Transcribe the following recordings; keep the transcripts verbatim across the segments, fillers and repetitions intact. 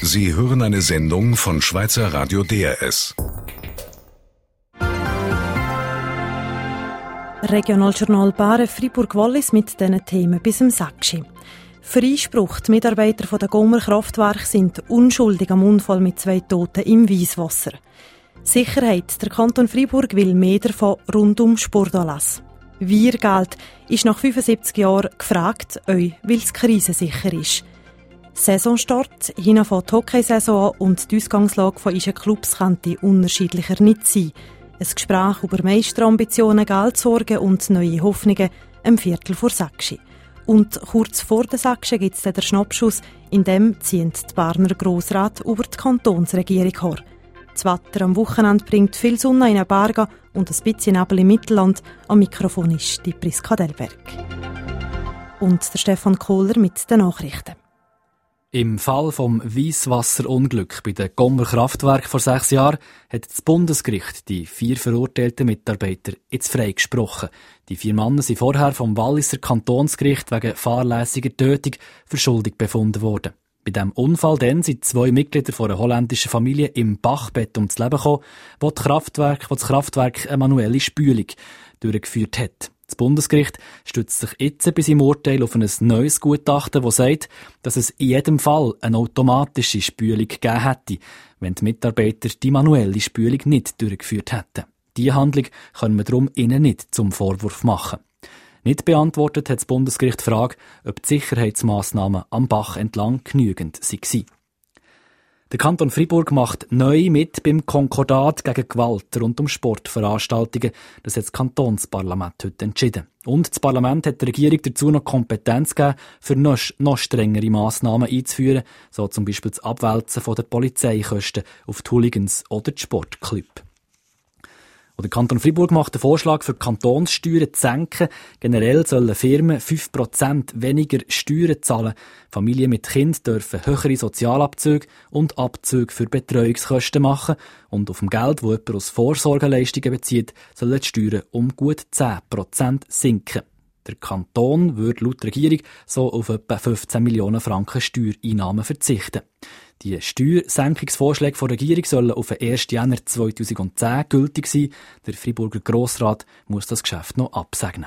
Sie hören eine Sendung von Schweizer Radio D R S. Regionaljournal Baren Fribourg-Wallis mit diesen Themen bis zum Sakschi. Freispruch, die Mitarbeiter der Gommer Kraftwerke sind unschuldig am Unfall mit zwei Toten im Wieswasser. Sicherheit, der Kanton Freiburg will mehr davon rund um Sportanlass. Wir-Geld ist nach fünfundsiebzig Jahren gefragt, euch, weil es krisensicher ist. Saisonstart, hinten fängt die Hockeysaison an und die Ausgangslage von unseren Clubs könnte unterschiedlicher nicht sein. Ein Gespräch über Meisterambitionen, Geldsorgen und neue Hoffnungen im Viertel vor Sakschi. Und kurz vor der Sakschi gibt es den Schnappschuss, in dem ziehen die Berner Grossräte über die Kantonsregierung her. Das Wetter am Wochenende bringt viel Sonne in den Bergen und ein bisschen Nebel im Mittelland. Am Mikrofon ist die Priska Delberg. Und der Stefan Kohler mit den Nachrichten. Im Fall vom Wieswasserunglück bei den Gommer Kraftwerken vor sechs Jahren hat das Bundesgericht die vier verurteilten Mitarbeiter jetzt freigesprochen. Die vier Männer sind vorher vom Walliser Kantonsgericht wegen fahrlässiger Tötung für schuldig befunden worden. Bei diesem Unfall dann sind zwei Mitglieder einer holländischen Familie im Bachbett ums Leben gekommen, wo das Kraftwerk, wo das Kraftwerk eine manuelle Spülung durchgeführt hat. Das Bundesgericht stützt sich jetzt bei seinem Urteil auf ein neues Gutachten, das sagt, dass es in jedem Fall eine automatische Spülung gegeben hätte, wenn die Mitarbeiter die manuelle Spülung nicht durchgeführt hätten. Diese Handlung können wir darum ihnen nicht zum Vorwurf machen. Nicht beantwortet hat das Bundesgericht die Frage, ob die Sicherheitsmassnahmen am Bach entlang genügend waren. Der Kanton Freiburg macht neu mit beim Konkordat gegen Gewalt rund um Sportveranstaltungen. Das hat das Kantonsparlament heute entschieden. Und das Parlament hat der Regierung dazu noch Kompetenz gegeben, für noch, noch strengere Massnahmen einzuführen, so zum Beispiel das Abwälzen der Polizeikosten auf die Hooligans oder die Sportclub. Der Kanton Freiburg macht den Vorschlag, für Kantonssteuern zu senken. Generell sollen Firmen fünf Prozent weniger Steuern zahlen. Familien mit Kind dürfen höhere Sozialabzüge und Abzüge für Betreuungskosten machen. Und auf dem Geld, das jemand aus Vorsorgeleistungen bezieht, sollen die Steuern um gut zehn Prozent sinken. Der Kanton würde laut Regierung so auf etwa fünfzehn Millionen Franken Steuereinnahmen verzichten. Die Steuersenkungsvorschläge der Regierung sollen auf den ersten Januar zweitausendzehn gültig sein. Der Freiburger Grossrat muss das Geschäft noch absegnen.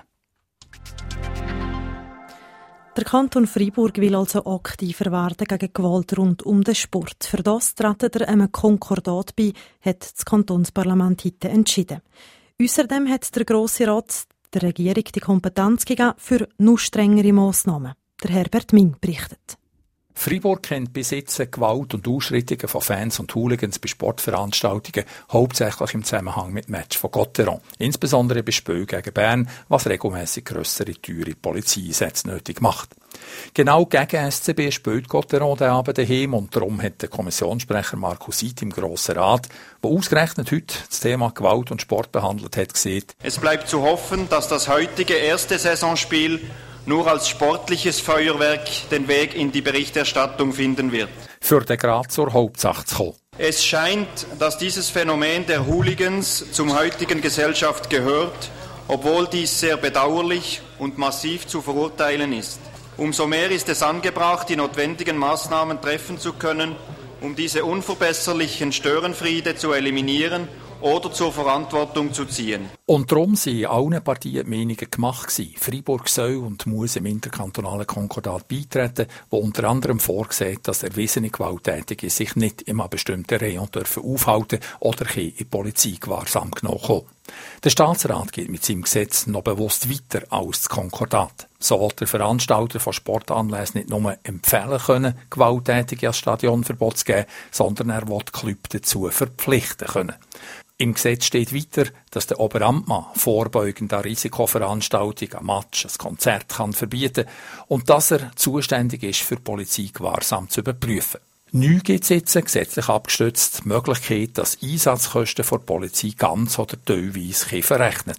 Der Kanton Freiburg will also aktiver werden gegen Gewalt rund um den Sport. Für das treten er einem Konkordat bei, hat das Kantonsparlament heute entschieden. Außerdem hat der Grosse Rat der Regierung die Kompetenz gegeben für noch strengere Massnahmen. Der Herbert Ming berichtet. Freiburg kennt bis jetzt Gewalt und Ausschreitungen von Fans und Hooligans bei Sportveranstaltungen, hauptsächlich im Zusammenhang mit Match von Gotteron. Insbesondere bei Spielen gegen Bern, was regelmässig grössere, teure Polizeieinsätze nötig macht. Genau gegen S C B spielt Gotteron den Abend daheim und darum hat der Kommissionssprecher Markus Siet im Grossen Rat, der ausgerechnet heute das Thema Gewalt und Sport behandelt hat, gesagt: Es bleibt zu hoffen, dass das heutige erste Saisonspiel nur als sportliches Feuerwerk den Weg in die Berichterstattung finden wird. Für den Grad zur Hauptsache zu kommen. Es scheint, dass dieses Phänomen der Hooligans zum heutigen Gesellschaft gehört, obwohl dies sehr bedauerlich und massiv zu verurteilen ist. Umso mehr ist es angebracht, die notwendigen Maßnahmen treffen zu können, um diese unverbesserlichen Störenfriede zu eliminieren oder zur Verantwortung zu ziehen. Und darum sind in allen Partien die Meinungen gemacht gewesen. Freiburg soll und muss im interkantonalen Konkordat beitreten, wo unter anderem vorgesehen, dass erwiesene Gewalttätige sich nicht in einem bestimmten Rayon dürfen aufhalten oder in Polizeigewahrsam genommen kommen. Der Staatsrat geht mit seinem Gesetz noch bewusst weiter als das Konkordat. So will der Veranstalter von Sportanlässen nicht nur empfehlen können, Gewalttätige als Stadionverbot zu geben, sondern er will die Club dazu verpflichten können. Im Gesetz steht weiter, dass der Oberamtmann vorbeugend an Risikoveranstaltungen, ein Match, ein Konzert kann verbieten und dass er zuständig ist, für Polizeigewahrsam zu überprüfen. Neu gibt es jetzt, gesetzlich abgestützt, die Möglichkeit, dass Einsatzkosten von der Polizei ganz oder teilweise verrechnet kommen.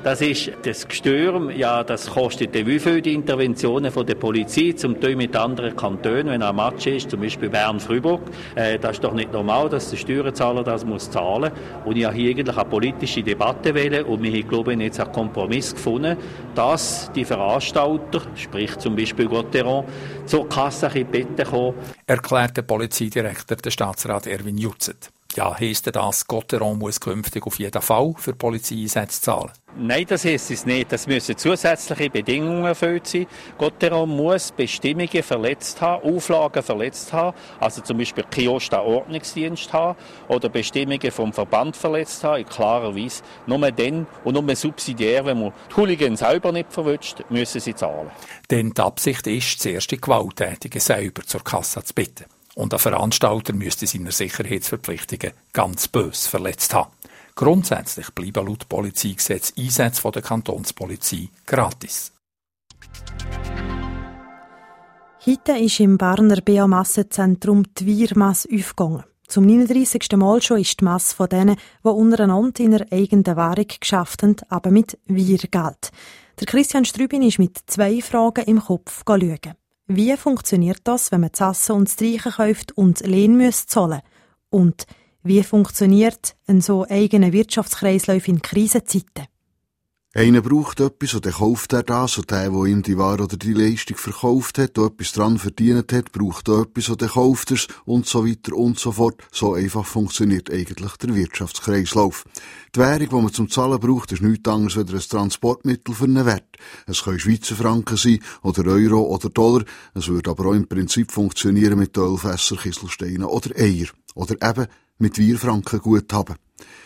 Das ist das Gestürm, ja, das kostet wie viel die Interventionen von der Polizei, zum Teil mit anderen Kantonen, wenn ein Match ist, zum Beispiel Bern-Freiburg. Äh, das ist doch nicht normal, dass der Steuerzahler das muss zahlen. Und ich habe hier eigentlich eine politische Debatte wählen und wir haben, glaube ich, jetzt einen Kompromiss gefunden, dass die Veranstalter, sprich zum Beispiel Gotteron, zur Kasse bitten kommen. Erklärt der Polizeidirektor, der Staatsrat Erwin Jutzet. Ja, heisst das, Gotteron muss künftig auf jeden Fall für Polizeieinsätze zahlen? Nein, das heisst es nicht. Das müssen zusätzliche Bedingungen erfüllt sein. Gotteron muss Bestimmungen verletzt haben, Auflagen verletzt haben, also zum Beispiel Kiosk an Ordnungsdienst haben oder Bestimmungen vom Verband verletzt haben, in klarer Weise. Nur dann und nur subsidiär, wenn man die Hooligans selber nicht verwünscht, müssen sie zahlen. Denn die Absicht ist, zuerst die Gewalttätigen selber zur Kasse zu bitten. Und ein Veranstalter müsste seine Sicherheitsverpflichtungen ganz bös verletzt haben. Grundsätzlich bleiben laut Polizeigesetz Einsätze von der Kantonspolizei gratis. Heute ist im Berner Biomassenzentrum die Wirmasse aufgegangen. Zum neununddreissigsten Mal schon ist die Masse von denen, die untereinander in einer eigenen Währung geschafft haben, aber mit Wirgeld. Der Christian Strübin ist mit zwei Fragen im Kopf schauen. Wie funktioniert das, wenn man das Essen und das Trinken kauft und Lohn zahlen muss? Und wie funktioniert ein so eigener Wirtschaftskreislauf in Krisenzeiten? Einer braucht etwas und dann kauft er das und der, der ihm die Ware oder die Leistung verkauft hat und etwas dran verdient hat, braucht auch etwas und dann kauft er es und so weiter und so fort. So einfach funktioniert eigentlich der Wirtschaftskreislauf. Die Währung, die man zum Zahlen braucht, ist nichts anderes als ein Transportmittel für einen Wert. Es können Schweizer Franken sein, oder Euro oder Dollar. Es würde aber auch im Prinzip funktionieren mit Ölfässer, Kieselsteinen oder Eier. Oder eben mit Wirfranken Guthaben.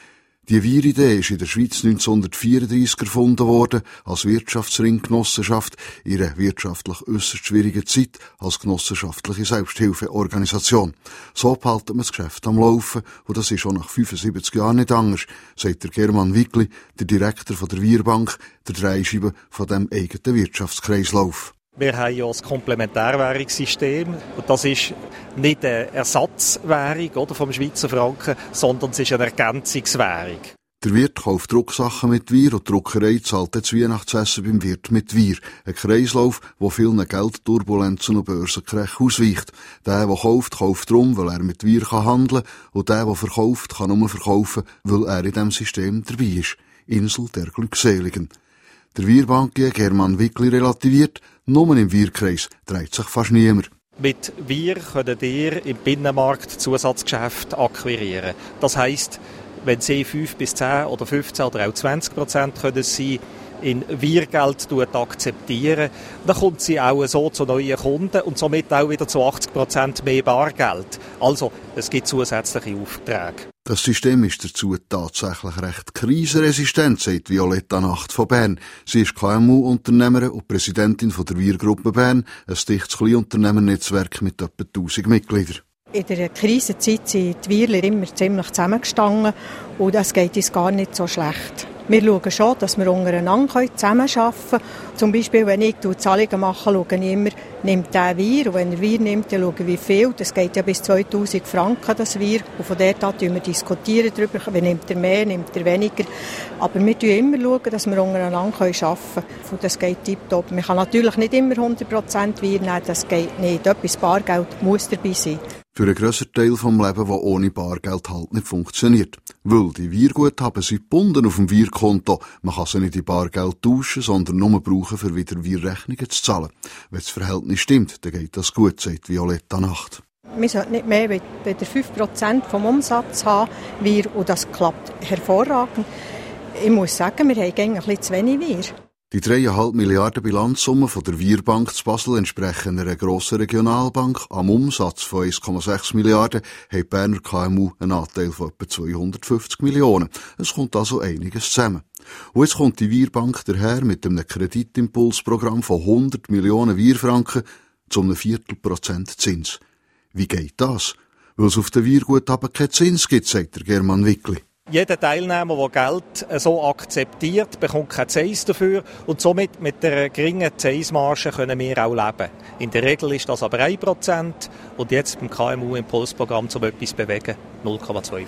Die Wir-Idee ist in der Schweiz neunzehnhundertvierunddreissig erfunden worden, als Wirtschaftsringgenossenschaft, in einer wirtschaftlich äusserst schwierigen Zeit, als genossenschaftliche Selbsthilfeorganisation. So behalten wir das Geschäft am Laufen, und das ist schon nach fünfundsiebzig Jahren nicht anders, sagt der German Wickli, der Direktor von der Wirbank, der Dreischeibe von dem eigenen Wirtschaftskreislauf. Wir haben ja das Komplementärwährungssystem und das ist nicht eine Ersatzwährung oder, vom Schweizer Franken, sondern es ist eine Ergänzungswährung. Der Wirt kauft Drucksachen mit Wir und die Druckerei zahlt das Weihnachtsessen beim Wirt mit Wir. Ein Kreislauf, der vielen Geldturbulenzen und Börsenkrach ausweicht. Der, der kauft, kauft darum, weil er mit Wir handeln kann, und der, der verkauft, kann nur verkaufen, weil er in diesem System dabei ist. Insel der Glückseligen. Der Wirbankier German Wickli relativiert, nur im Wirkreis dreht sich fast niemand. Mit Wir können ihr im Binnenmarkt Zusatzgeschäfte akquirieren. Das heisst, wenn Sie fünf bis zehn oder fünfzehn oder auch zwanzig Prozent können Sie in Wir-Geld akzeptieren, dann kommt sie auch so zu neuen Kunden und somit auch wieder zu achtzig Prozent mehr Bargeld. Also, es gibt zusätzliche Aufträge. Das System ist dazu tatsächlich recht krisenresistent, sagt Violetta Nacht von Bern. Sie ist K M U-Unternehmerin und Präsidentin von der Wir-Gruppe Bern, ein dichtes Kleinunternehmernetzwerk mit etwa tausend Mitgliedern. In der Krisenzeit sind die Wirler immer ziemlich zusammengestanden und das geht uns gar nicht so schlecht. Wir schauen schon, dass wir untereinander zusammenarbeiten können. Zum Beispiel, wenn ich Zahlungen mache, schaue ich immer, nimmt der Wir. Und wenn er Wir nimmt, dann schaue ich, wie viel. Das geht ja bis zweitausend Franken, das Wir. Und von dort an diskutieren wir diskutieren darüber, wer nimmt er mehr, nimmt er weniger. Aber wir schauen immer, schauen, dass wir untereinander arbeiten können. Und das geht tiptop. Man kann natürlich nicht immer hundert Prozent Wir nehmen, das geht nicht. Etwas Bargeld muss dabei sein. Für einen grösseren Teil des Lebens, das ohne Bargeld halt nicht funktioniert. Weil die Wir-Guthaben sind gebunden auf dem Wir-Konto. Man kann sie nicht in Bargeld tauschen, sondern nur brauchen, für wieder Wir-Rechnungen zu zahlen. Wenn das Verhältnis stimmt, dann geht das gut, sagt Violetta Nacht. Wir sollten nicht mehr als fünf Prozent vom Umsatz haben, wir, und das klappt hervorragend. Ich muss sagen, wir haben ein bisschen zu wenig Wir. Die dreieinhalb Milliarden Bilanzsumme von der Wirbank zu Basel entsprechen einer grossen Regionalbank. Am Umsatz von eins Komma sechs Milliarden hat die Berner K M U einen Anteil von etwa zweihundertfünfzig Millionen. Es kommt also einiges zusammen. Und jetzt kommt die Wirbank daher mit einem Kreditimpulsprogramm von hundert Millionen Wirfranken zu einem Viertelprozent Zins. Wie geht das? Weil es auf den Wirguthaben keinen Zins gibt, sagt der German Wickli. Jeder Teilnehmer, der Geld so akzeptiert, bekommt keinen Zins dafür und somit mit der geringen Zinsmarge können wir auch leben. In der Regel ist das aber ein Prozent und jetzt beim K M U-Impulsprogramm zum etwas bewegen null Komma fünfundzwanzig.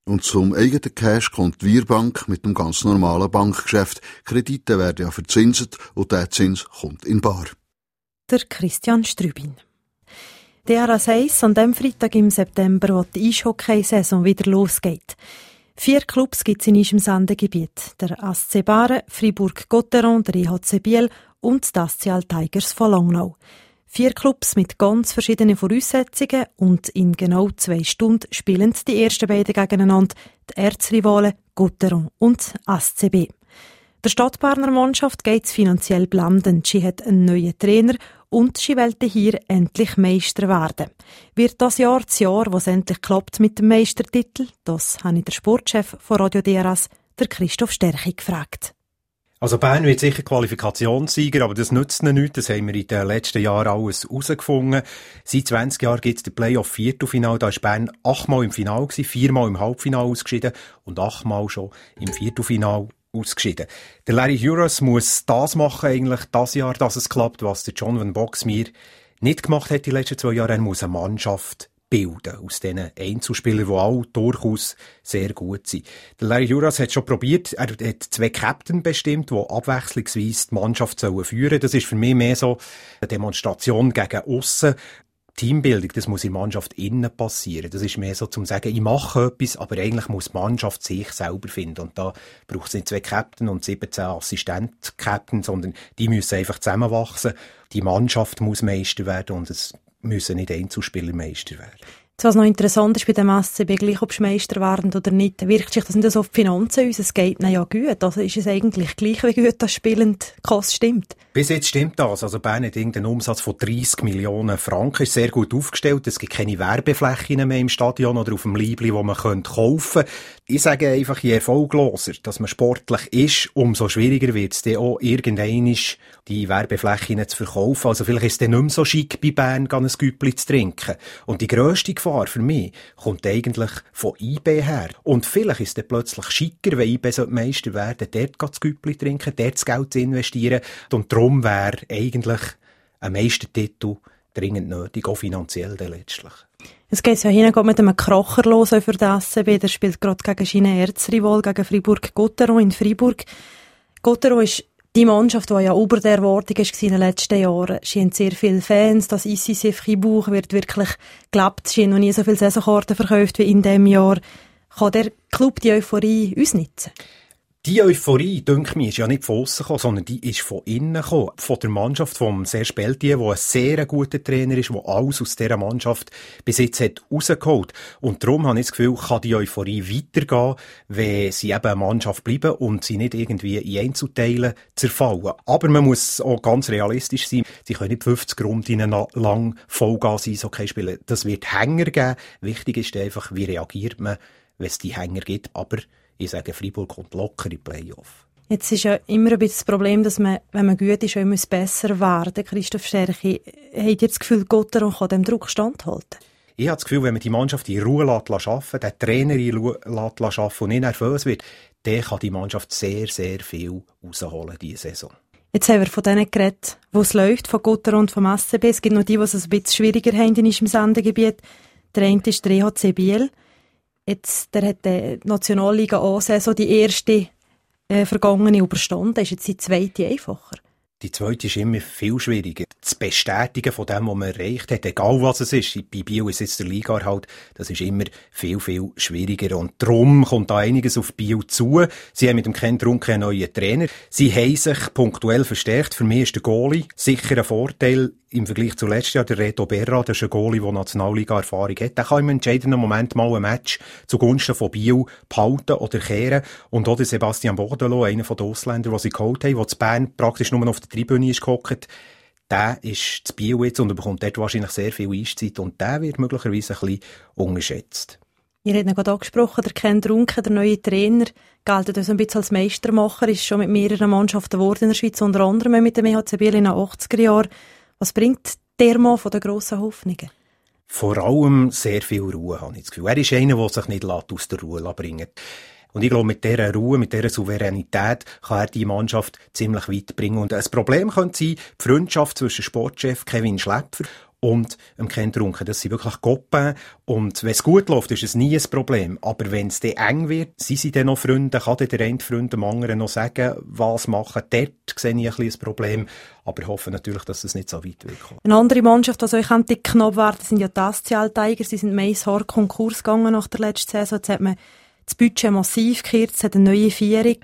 Und zum eigenen Cash kommt die Wirbank mit dem ganz normalen Bankgeschäft. Kredite werden ja verzinset und der Zins kommt in bar. Der Christian Strübin. D R S eins an dem Freitag im September, wo die Eishockey-Saison wieder losgeht. Vier Clubs gibt es in unserem Sendegebiet. Der A S C Baren, Fribourg-Gotteron, der I H C Biel und die Dacial Tigers von Langnau. Vier Clubs mit ganz verschiedenen Voraussetzungen und in genau zwei Stunden spielen die ersten beiden gegeneinander, die Erzrivalen Gotteron und A S C B. Der Stadtberner Mannschaft geht es finanziell blendend. Sie hat einen neuen Trainer und sie wollte hier endlich Meister werden. Wird das Jahr das Jahr, wo es endlich klappt mit dem Meistertitel? Das habe ich der Sportchef von Radio D R S, der Christoph Sterchi, gefragt. Also Bern wird sicher Qualifikationssieger, aber das nützt ihnen nichts. Das haben wir in den letzten Jahren alles herausgefunden. Seit zwanzig Jahren gibt es den Playoff-Viertelfinal. Da war Bern achtmal im Finale, viermal im Halbfinale ausgeschieden und achtmal schon im Viertelfinal ausgeschieden. Der Larry Juras muss das machen, eigentlich das Jahr, dass es klappt, was der John Van Boxmeer nicht gemacht hat die letzten zwei Jahre. Er muss eine Mannschaft bilden aus diesen Einzelspielern, die alle durchaus sehr gut sind. Der Larry Juras hat schon probiert, er hat zwei Captain bestimmt, die abwechslungsweise die Mannschaft führen sollen. Das ist für mich mehr so eine Demonstration gegen aussen. Teambildung, das muss in der Mannschaft innen passieren. Das ist mehr so zum sagen, ich mache etwas, aber eigentlich muss die Mannschaft sich selber finden. Und da braucht es nicht zwei Captain und siebzehn Assistent-Captain, sondern die müssen einfach zusammenwachsen. Die Mannschaft muss Meister werden und es müssen nicht Einzelspieler Meister werden. Was noch interessant ist bei dem S C B, gleich ob sie Meister werden oder nicht, wirkt sich das nicht so auf die Finanzen aus. Es geht ihnen ja gut. Also ist es eigentlich gleich wie gut, dass spielend Kost stimmt? Bis jetzt stimmt das. Also Bern hat irgendeinen Umsatz von dreissig Millionen Franken, ist sehr gut aufgestellt. Es gibt keine Werbeflächen mehr im Stadion oder auf dem Liebli, wo man kaufen könnte. Ich sage einfach, je erfolgloser, dass man sportlich ist, umso schwieriger wird es dann auch irgendwann die Werbeflächen zu verkaufen. Also vielleicht ist es dann nicht mehr so schick, bei Bern ein Güppli zu trinken. Und die grösste Gefahr für mich kommt eigentlich von I B her. Und vielleicht ist es dann plötzlich schicker, wenn I B Meister werden, dort das Güppli trinken, dort das Geld zu investieren. Und darum wäre eigentlich ein Meistertitel dringend nötig, auch finanziell dann letztlich. Es geht ja hin mit einem Kracher los für den S C B. Der spielt gerade gegen seinen Erzrival, gegen Fribourg-Gotteron in Fribourg. Gotteron ist die Mannschaft, die ja über der Erwartung war in den letzten Jahren. Sie haben sehr viele Fans. Das I C C Fribourg wird wirklich gelebt. Sie haben noch nie so viele Saisonkarten verkauft wie in diesem Jahr. Kann der Club die Euphorie ausnutzen? Die Euphorie, denke ich, ist ja nicht von aussen gekommen, sondern die ist von innen gekommen. Von der Mannschaft, vom Serge Pelletier, der ein sehr guter Trainer ist, der alles aus dieser Mannschaft bis jetzt hat rausgeholt. Und darum habe ich das Gefühl, kann die Euphorie weitergehen, wenn sie eben eine Mannschaft bleiben und sie nicht irgendwie in Einzelteilen zerfallen. Aber man muss auch ganz realistisch sein. Sie können nicht fünfzig Runden lang Vollgas-Eishockey spielen. Das wird Hänger geben. Wichtig ist einfach, wie reagiert man, wenn es die Hänger gibt. Aber ich sage, Freiburg kommt locker in die Playoff. Jetzt ist ja immer ein bisschen das Problem, dass man, wenn man gut ist, auch immer besser werden. Christoph Sterchi, habt ihr das Gefühl, Gotteron kann dem Druck standhalten? Ich habe das Gefühl, wenn man die Mannschaft in Ruhe arbeiten lässt, den Trainer in Ruhe arbeiten und nicht nervös wird, dann kann die Mannschaft sehr, sehr viel rausholen diese Saison. Jetzt haben wir von denen geredet, wo es läuft, von Gotteron und vom S C B. Es gibt noch die, die es ein bisschen schwieriger haben in unserem Sendegebiet. Der eine ist der I H C Biel. Jetzt, der hat die Nationalliga A-Saison die erste äh, vergangene überstanden. Ist jetzt die zweite einfacher? Die zweite ist immer viel schwieriger. Das Bestätigen von dem, was man erreicht hat, egal was es ist. Bei Biel ist jetzt der Liga-Erhalt, das ist immer viel, viel schwieriger. Und darum kommt da einiges auf Biel zu. Sie haben mit dem Ken Trunke einen neuen Trainer. Sie haben sich punktuell verstärkt. Für mich ist der Goalie sicher ein Vorteil im Vergleich zu letztes Jahr. Der Reto Berra, der ist ein Goalie, der Nationalliga-Erfahrung hat. Der kann im entscheidenden Moment mal ein Match zugunsten von Biel behalten oder kehren. Und auch der Sebastian Bordelot, einer der Ausländer, die sie geholt haben, der zu Bern praktisch nur auf der Tribüne ist gehockt, der ist zu Biel jetzt und er bekommt dort wahrscheinlich sehr viel Eiszeit und der wird möglicherweise ein bisschen unterschätzt. Ihr habt ihn gerade angesprochen, der Ken Trunke, der neue Trainer, gilt also ein bisschen als Meistermacher, ist schon mit mehreren Mannschaften geworden in der Schweiz, unter anderem mit dem E H C Biel in den achtziger Jahren. Was bringt der Mann von den grossen Hoffnungen? Vor allem sehr viel Ruhe, habe ich das Gefühl. Er ist einer, der sich nicht aus der Ruhe bringen lässt. Und ich glaube, mit dieser Ruhe, mit dieser Souveränität kann er die Mannschaft ziemlich weit bringen. Und ein Problem könnte sein, die Freundschaft zwischen Sportchef Kevin Schläpfer und dem Ken Trunken. Das sind wirklich Copains. Und wenn es gut läuft, ist es nie ein Problem. Aber wenn es dann eng wird, sind sie dann noch Freunde, kann dann der eine Freund dem anderen noch sagen, was machen. Dort sehe ich ein bisschen ein Problem. Aber ich hoffe natürlich, dass es nicht so weit wird kommen. Eine andere Mannschaft, die euch knapp werden, sind ja die S C L Tigers. Sie sind meist hart Konkurs gegangen nach der letzten Saison. Jetzt hat man das Budget massiv gekürzt, hat eine neue Vierung.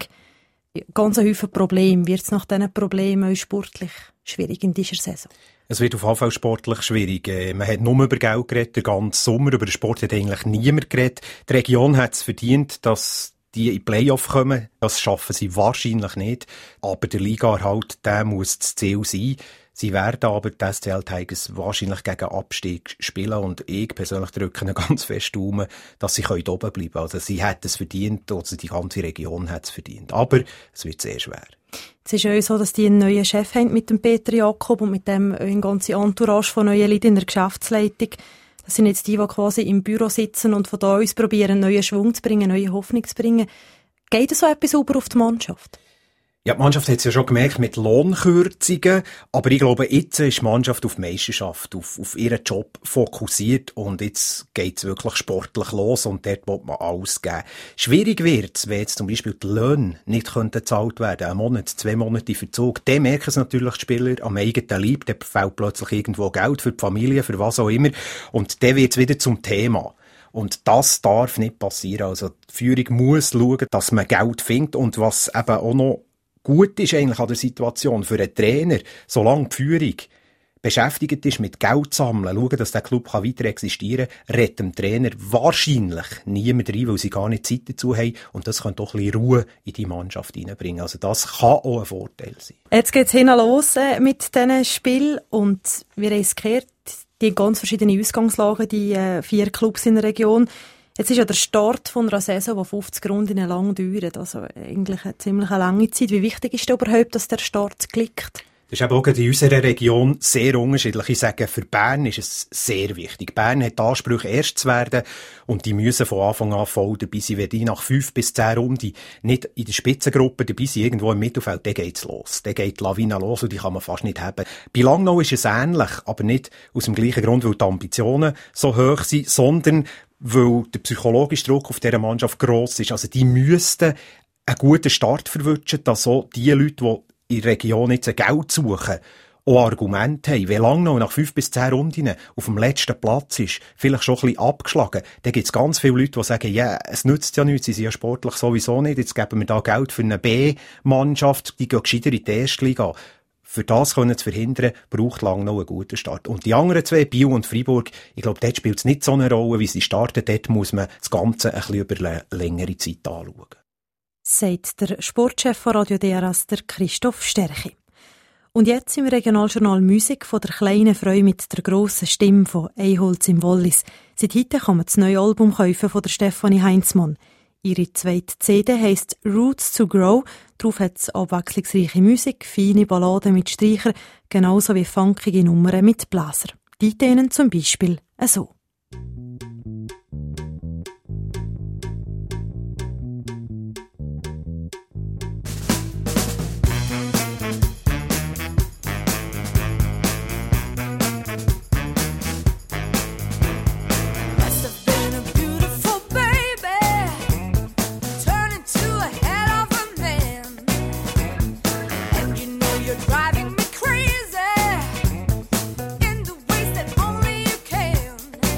Ganz ein Haufen Probleme. Wird es nach diesen Problemen auch sportlich schwierig in dieser Saison? Es wird auf jeden Fall sportlich schwierig. Man hat nur über Geld geredet, den ganzen Sommer. Über den Sport hat eigentlich niemand geredet. Die Region hat es verdient, dass die in die Playoff kommen. Das schaffen sie wahrscheinlich nicht. Aber der Liga-Erhalt, der muss das Ziel sein. Sie werden aber die S C L Tigers wahrscheinlich gegen Abstieg spielen und ich persönlich drücke ihnen ganz fest Daumen, dass sie oben bleiben können. Also sie hätten es verdient, also die ganze Region hat es verdient. Aber es wird sehr schwer. Es ist ja auch so, dass die einen neuen Chef haben mit dem Peter Jakob und mit dem eine ganze Entourage von neuen Leuten in der Geschäftsleitung. Das sind jetzt die, die quasi im Büro sitzen und von da aus probieren, neuen Schwung zu bringen, neue Hoffnung zu bringen. Geht so etwas über auf die Mannschaft? Ja, die Mannschaft hat es ja schon gemerkt mit Lohnkürzungen, aber ich glaube, jetzt ist die Mannschaft auf die Meisterschaft, auf, auf ihren Job fokussiert und jetzt geht es wirklich sportlich los und dort will man alles geben. Schwierig wird es, wenn jetzt zum Beispiel die Löhne nicht gezahlt werden können, einen Monat, zwei Monate Verzug. Dann merken es natürlich die Spieler am eigenen Leib, dann fällt plötzlich irgendwo Geld für die Familie, für was auch immer und dann wird es wieder zum Thema. Und das darf nicht passieren. Also die Führung muss schauen, dass man Geld findet und was eben auch noch gut ist eigentlich an der Situation für einen Trainer, solange die Führung beschäftigt ist mit Geld sammeln, schauen, dass der Club weiter existieren kann, redet dem Trainer wahrscheinlich niemand rein, weil sie gar nicht Zeit dazu haben und das kann doch ein bisschen Ruhe in die Mannschaft reinbringen. Also das kann auch ein Vorteil sein. Jetzt geht es hinten los äh, mit diesen Spielen und wir haben es gehört, die ganz verschiedene Ausgangslagen, die äh, vier Clubs in der Region. Jetzt ist ja der Start von einer Saison, die fünfzig Runden lang dauert. Also eigentlich eine ziemlich lange Zeit. Wie wichtig ist überhaupt, dass der Start klickt? Das ist eben auch in unserer Region sehr unterschiedlich. Ich sage, für Bern ist es sehr wichtig. Bern hat die Ansprüche, erst zu werden und die müssen von Anfang an voll dabei sein. Wenn die nach fünf bis zehn Runden nicht in der Spitzengruppe dabei sind, irgendwo im Mittelfeld, dann geht's los. Dann geht die Lawine los und die kann man fast nicht haben. Bei Langnau ist es ähnlich, aber nicht aus dem gleichen Grund, weil die Ambitionen so hoch sind, sondern weil der psychologische Druck auf dieser Mannschaft gross ist. Also die müssten einen guten Start verwünschen, dass so die Leute, die in der Region jetzt ein Geld suchen, auch Argumente haben. Wenn Langnau nach fünf bis zehn Runden auf dem letzten Platz ist, vielleicht schon ein bisschen abgeschlagen, dann gibt es ganz viele Leute, die sagen, ja, es nützt ja nichts, sie sind ja sportlich sowieso nicht, jetzt geben wir da Geld für eine B-Mannschaft, die geht gescheiter in die erste Liga. Für das können zu verhindern, braucht Langnau einen guten Start. Und die anderen zwei, Biel und Freiburg, ich glaube, dort spielt es nicht so eine Rolle, wie sie starten. Dort muss man das Ganze ein bisschen über eine längere Zeit anschauen. Sagt der Sportchef von Radio D R S, der Christoph Sterchi. Und jetzt im Regionaljournal Musik von der kleinen Frau mit der grossen Stimme von Eiholz im Wallis. Seit heute kann man das neue Album kaufen von der Stefanie Heinzmann. Ihre zweite C D heisst Roots to Grow. Darauf hat es abwechslungsreiche Musik, feine Balladen mit Streichern, genauso wie funkige Nummern mit Bläser. Die tönen zum Beispiel so. Driving me crazy in the ways that only you can.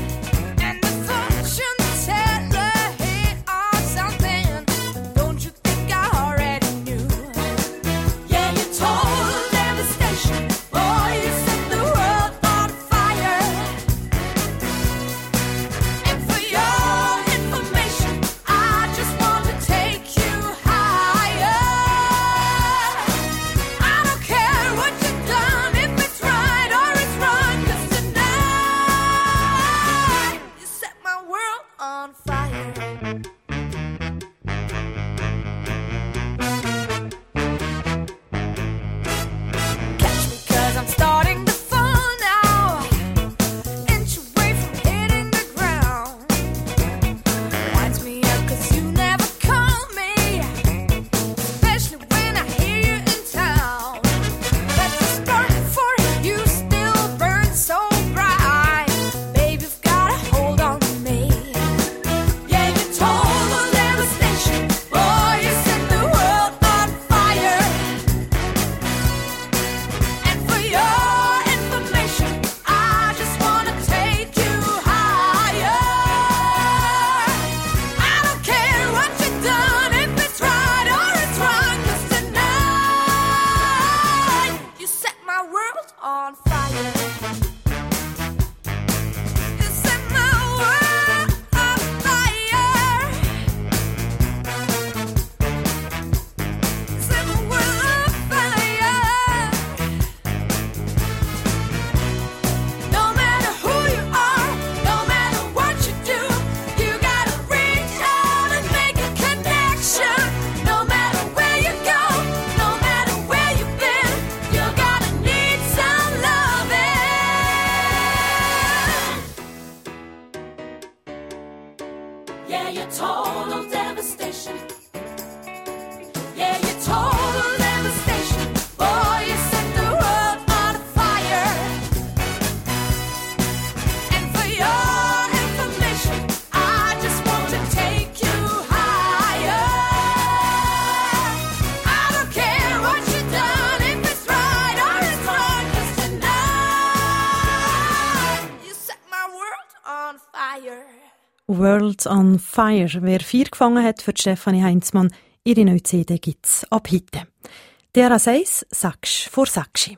Yeah, you're total devastation. Yeah, you're total devastation. Boy, you set the world on fire. And for your information, I just want to take you higher. I don't care what you've done, if it's right or it's wrong, 'cause tonight you set my world on fire. World on Fire. Wer vier gefangen hat für Stefanie Heinzmann, ihre neue C D gibt's ab heute. D R S eins, Saksch vor Sakschi.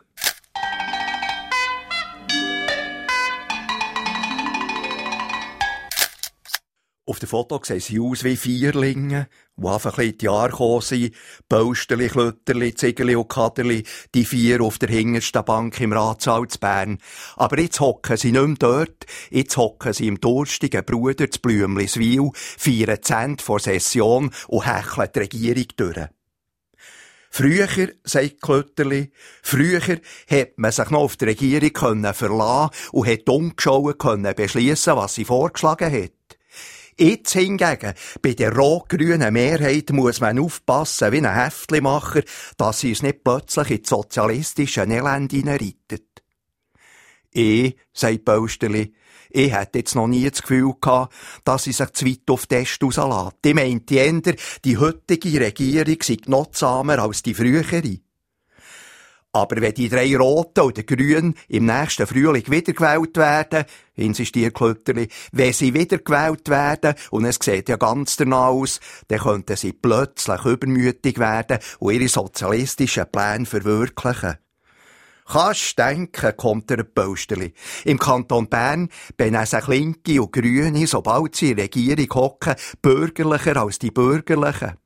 Auf dem Foto sehen sie aus wie Vierlinge, die einfach in die Jahre gekommen sind. Bausteli, Klötterli, Ziegerli und Kaderli, die vier auf der hintersten Bank im Ratssaal zu Bern. Aber jetzt hocken sie nicht mehr dort, jetzt hocken sie im durstigen Bruder zu Blümliswil, feiern Zent vor Session und hecheln die Regierung durch. Früher, sagt Klötterli, früher hätte man sich noch auf die Regierung können verlassen und hätte ungeschaut können beschliessen, was sie vorgeschlagen hat. Jetzt hingegen, bei der rot-grünen Mehrheit muss man aufpassen wie ein Heftlimacher, dass sie uns nicht plötzlich in das sozialistische Elend hineinreitet. Ich, sagt Bausteli, ich hätte jetzt noch nie das Gefühl gehabt, dass sie sich zu weit auf die Äste rauslässt. Ich meinte eher, die heutige Regierung sei genotsamer als die frühere. Aber wenn die drei Roten oder Grünen im nächsten Frühling wiedergewählt werden, insistiert Klötterli, wenn sie wiedergewählt werden, und es sieht ja ganz danach aus, dann könnten sie plötzlich übermütig werden und ihre sozialistischen Pläne verwirklichen. Kannst denken, kommt der Bausteli. Im Kanton Bern benehmen sich Linke und Grüne, sobald sie in der Regierung hocken, bürgerlicher als die Bürgerlichen.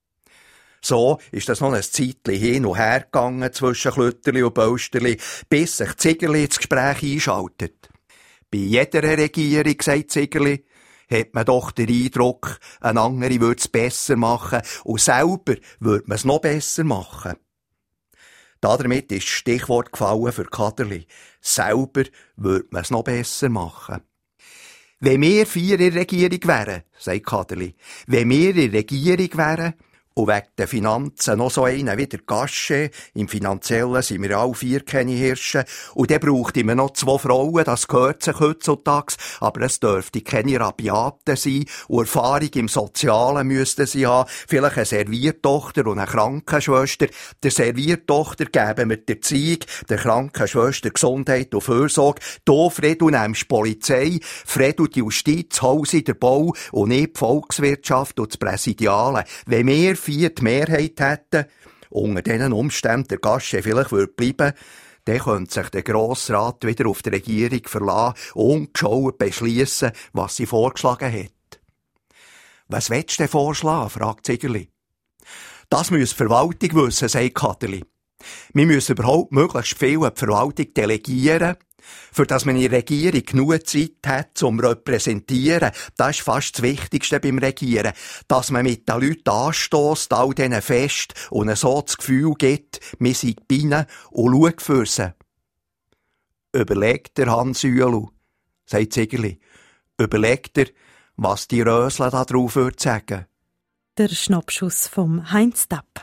So ist das noch ein Zeitchen hin und her gegangen zwischen Klötterli und Bausteli, bis sich Ziegerli ins Gespräch einschaltet. Bei jeder Regierung, sagt Ziegerli, hat man doch den Eindruck, ein andere würde es besser machen und selber würde man es noch besser machen. Damit ist das Stichwort gefallen für Kaderli. Selber würde man es noch besser machen. Wenn wir vier in der Regierung wären, sagt Kaderli, wenn wir in der Regierung wären, und wegen der Finanzen noch so einen wie der Gasche. Im Finanziellen sind wir alle vier keine Hirsche. Und dann braucht immer noch zwei Frauen, das gehört sich heutzutage. Aber es dürfte keine Rabiaten sein. Und Erfahrung im Sozialen müssten sie haben. Vielleicht eine Serviertochter und eine Krankenschwester. Der Serviertochter geben wir der Zieg, der Krankenschwester Gesundheit und Fürsorge. Da Fredu nimmst Polizei, Fredu die Justiz, Hause der Bau und nicht die Volkswirtschaft und das Präsidiale. Wenn wir vier die Mehrheit hätten, unter diesen Umständen der Gasche vielleicht würde bleiben, dann könnte sich der Grossrat wieder auf die Regierung verlassen und ungeschaut beschliessen, was sie vorgeschlagen hat. Was willst du denn vorschlagen? Fragt Ziegerli. Das muss die Verwaltung wissen, sagt Kaderli. Wir müssen überhaupt möglichst viel an die Verwaltung delegieren, für dass man in der Regierung genug Zeit hat, zum repräsentieren. Das ist fast das Wichtigste beim Regieren. Dass man mit den Leuten anstösst, all diesen Fest, und so das Gefühl gibt, wir sind bei ihnen und schaut für sie. Überlegt der Hans Üelu, sagt Ziegerli. Überlegt er, was die Rösler da drauf würde sagen. Der Schnappschuss vom Heinz Tapp.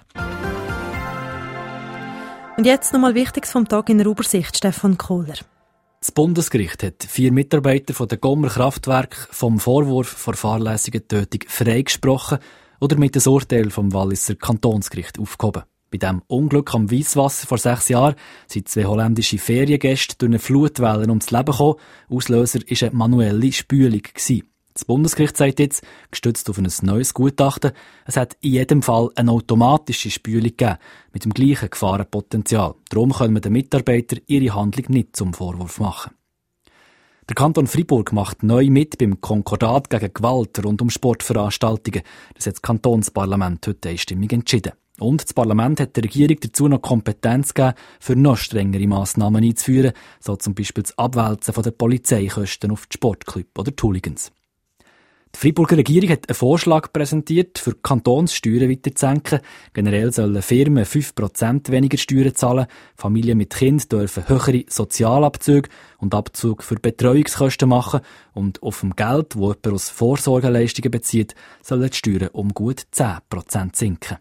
Und jetzt nochmal Wichtiges vom Tag in der Übersicht, Stefan Kohler. Das Bundesgericht hat vier Mitarbeiter von den Gommer Kraftwerk vom Vorwurf vor fahrlässiger Tötung freigesprochen oder mit dem Urteil vom Walliser Kantonsgericht aufgehoben. Bei diesem Unglück am Weisswasser vor sechs Jahren sind zwei holländische Feriengäste durch eine Flutwelle ums Leben gekommen. Auslöser war eine manuelle Spülung. Das Bundesgericht sagt jetzt, gestützt auf ein neues Gutachten, es hat in jedem Fall eine automatische Spülung gegeben, mit dem gleichen Gefahrenpotenzial. Darum können wir den Mitarbeitern ihre Handlung nicht zum Vorwurf machen. Der Kanton Freiburg macht neu mit beim Konkordat gegen Gewalt rund um Sportveranstaltungen. Das hat das Kantonsparlament heute einstimmig entschieden. Und das Parlament hat der Regierung dazu noch Kompetenz gegeben, für noch strengere Massnahmen einzuführen, so zum Beispiel das Abwälzen der Polizeikosten auf die Sportclub oder die Hooligans. Die Freiburger Regierung hat einen Vorschlag präsentiert, für Kantonssteuern weiter zu senken. Generell sollen Firmen fünf Prozent weniger Steuern zahlen, Familien mit Kind dürfen höhere Sozialabzüge und Abzug für Betreuungskosten machen und auf dem Geld, das jemand aus Vorsorgeleistungen bezieht, sollen die Steuern um gut zehn Prozent sinken.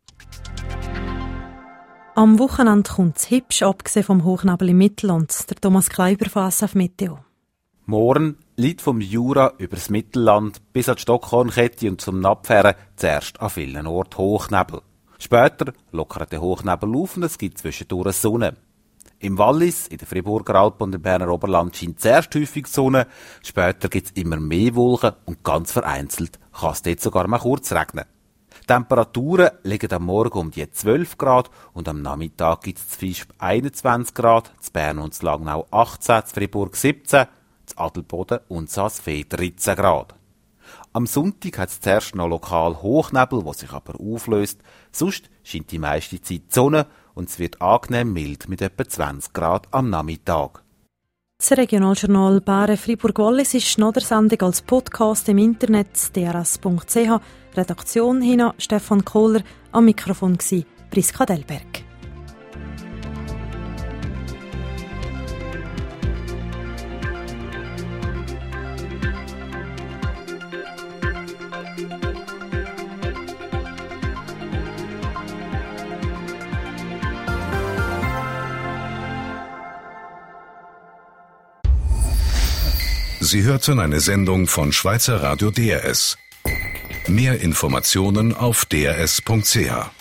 Am Wochenende kommt es hübsch, abgesehen vom Hochnebel im Mittelland. Der Thomas Kleiber fasst auf Meteo. Morgen liegt vom Jura über das Mittelland bis an die Stockhornkette und zum Abfahren zuerst an vielen Orten Hochnebel. Später lockert der Hochnebel auf und es gibt zwischendurch Sonne. Im Wallis, in den Friburger Alpen und im Berner Oberland scheint zuerst häufig die Sonne, später gibt es immer mehr Wolken und ganz vereinzelt kann es dort sogar mal kurz regnen. Die Temperaturen liegen am Morgen um die zwölf Grad und am Nachmittag gibt es zu Visp einundzwanzig Grad, zu Bern und zu Langnau achtzehn, zu Fribourg siebzehn, zu Adelboden und zu Asfee dreizehn Grad. Am Sonntag hat es zuerst noch lokal Hochnebel, der sich aber auflöst. Sonst scheint die meiste Zeit die Sonne und es wird angenehm mild mit etwa zwanzig Grad am Nachmittag. Das Regionaljournal Bären Fribourg-Wallis ist nach der Sendung als Podcast im Internet d r s punkt c h. Redaktion Hina Stefan Kohler, am Mikrofon gsi Priska Delberg. Sie hörten eine Sendung von Schweizer Radio D R S. Mehr Informationen auf d r s punkt c h.